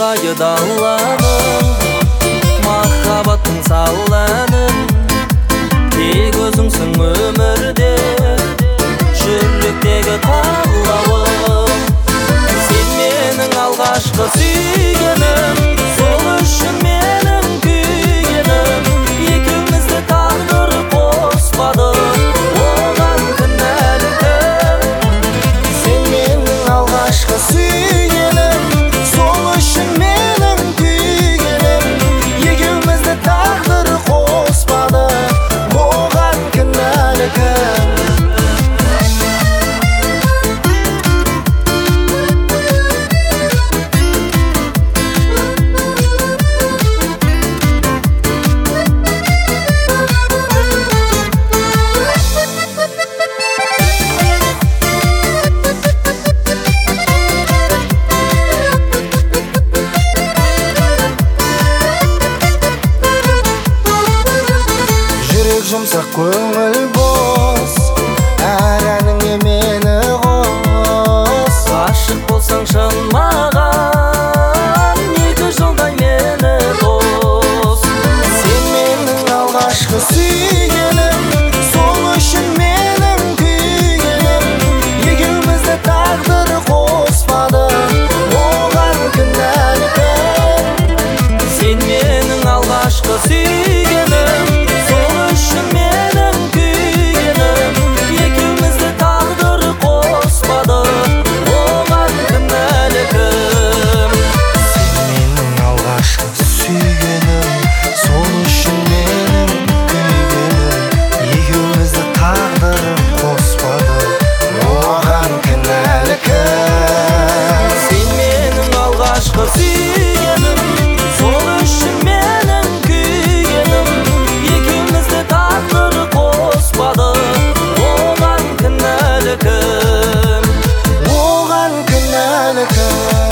Dallanın Mahhabbatın sallanın Tek özüngsün ömürde Жүректегі қалауым Sen менің алғашқы сүйгенім Сол үшін менің күйгенім Екеумізді тағдыр қоспады Оған кінәлі кім Sen менің алғашқы сүйгенім Сол үшін менің күйгенім Екеумізді тағдыр қоспады Оған кінәлі кім Жұмсақ көңіл бос Әр әніңе мені қос Ғашық болсаң шын маған Екі жылдай мені тос Сен менің алғашқы сүйгенім Сол үшін менің күйгенім Екеумізді тағдыр қоспады Оған кінәлі кім Сен менің алғашқы сүйгенім Менің күйгенім Екеумізді тағдыр қоспады Оған кінәлі кім Сен менің алғашқы сүйгенім Сол үшін менің күйгенім Екеумізді тағдыр қоспады Оған кінәлі кім Сен менің алғашқы сүйгенім Сол үшін менің күйгенім Екеумізді тағдыр қоспады Оған кінәлі кім Оған кінәлі кім